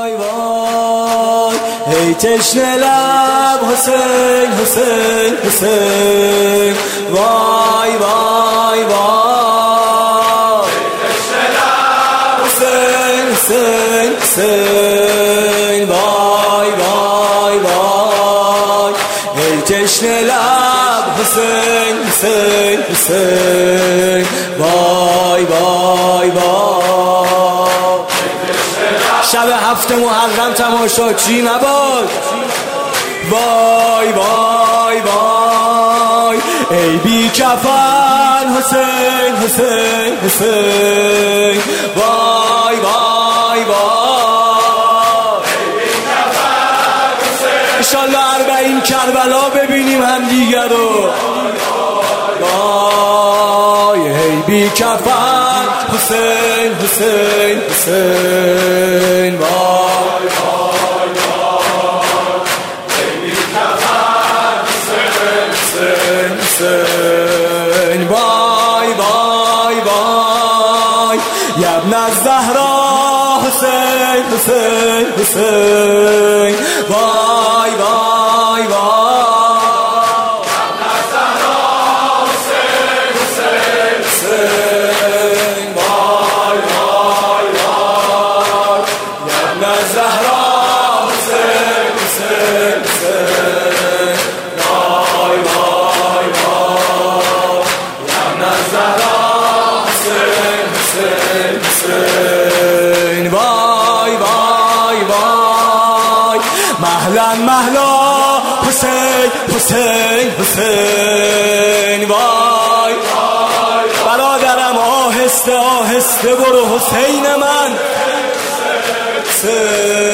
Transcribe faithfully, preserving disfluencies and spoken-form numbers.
وای وای ای تشنه لب حسین حسین حسین وای وای وای ای تشنه لب حسین حسین حسین وای وای وای ای تشنه لب حسین حسین حسین وای وای وای شب هفت محرم تماشاچی مباد وای وای وای ای بی کفن حسین حسین حسین وای وای وای ای بی کفن حسین انشالله اربعین کربلا ببینیم هم دیگر رو وای ای بی کفن حسین حسین حسین وای وای وای ای بی کفن حسین حسین حسین وای وای وای یا ابن الزهرا حسین حسین حسین وای وای وای مهلا مهلا حسین حسین حسین وای برادرم آهسته آهسته برو حسین من حسین